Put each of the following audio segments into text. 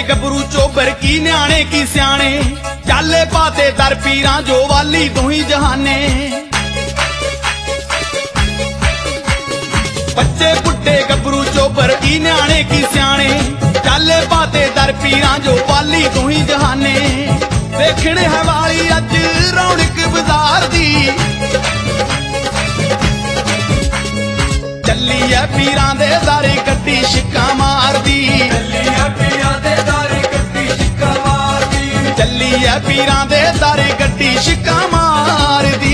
गबरू चोबर की न्याणे की स्याणे, चाले पाते दर पीरां जो वाली तू ही जहाने। बच्चे बुड्ढे गबरू चोबर की न्याणे की स्याणे, चाले पाते दर पीरां जो वाली तू ही जहाने। देखने है वाली अज रौनक बाजार दी, चली है पीरां दे दारे गड्डी शिक्का मारदी। चली है पीरां दे दारे गड्डी शिक्का मारदी। चली है पीरां दे दारे गड्डी शिक्का मारदी।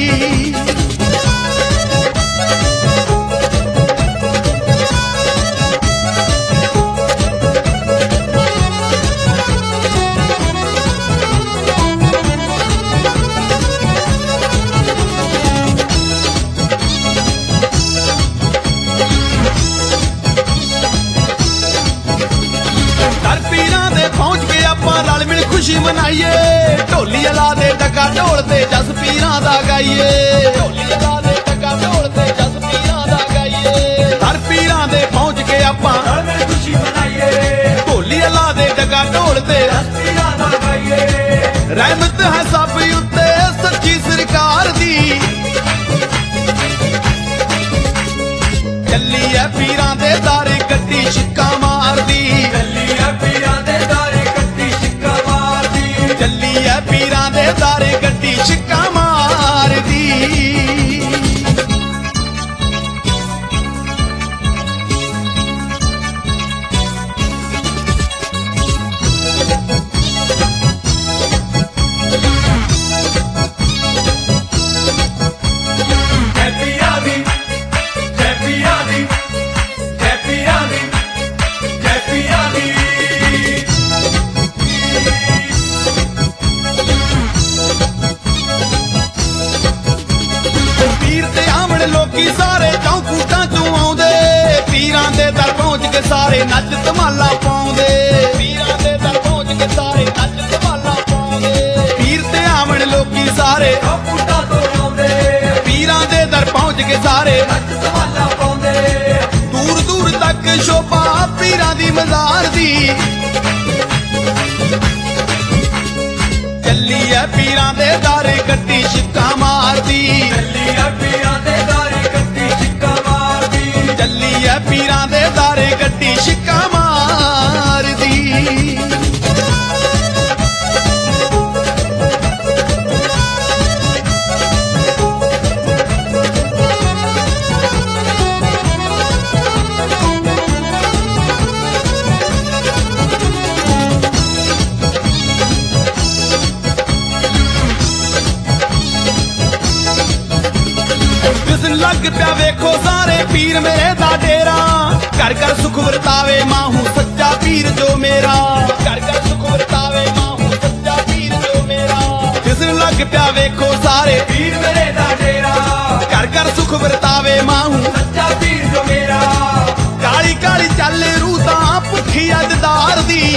रल मिल खुशी मनाइए, ढोली अला दे डका ढोल ते जस पीरां दा गाइए। ढोली अला दे डका ढोल ते जस पीरां दा गाइए। हर पीरां दे पहुंच के आपां रल मिल खुशी मनाइए, ढोली अला दे डका ढोल ते जस पीरां दा गाइए। रहमत है सब उत्ते सच्ची सरकार दी, चली है पीरां दे दारे गड्डी शिक्का मारदी। चली है पीरां दे दारे गड्डी शिक्का मारदी। चली है पीरां दे दारे गड्डी शिक्का मारदी। लोकी सारे चौकूटां चों आउंदे, पीरां दे दर पहुंच के सारे नच धमाला पाउंदे। पीरां दे दर पहुंच के सारे नच धमाला पाउंदे। पीर ते आवन लोकी सारे चौकूटां चों आउंदे, पीरां दे दर पहुंच के सारे नच धमाला पाउंदे। दूर दूर तक शोभा पीरां दी मज़ार दी, चली है पीरां दे दारे गड्डी शिक्का मारदी। चली है पीरां दे दारे गड्डी शिक्का मारदी। चली है पीरां दे दारे गड्डी शिक्का मारदी। लग प्या वेखो सारे पीर मेरे दा डेरा, घर घर सुख वरतावे माहू सच्चा पीर जो मेरा। घर घर सुख वरतावे माहू सच्चा पीर जो मेरा। जिस लग प्या वेखो सारे पीर मेरे दा डेरा, घर घर सुख वरतावे माहू सच्चा पीर जो मेरा। काली काली चल रूह तां भुखी अजदार दी,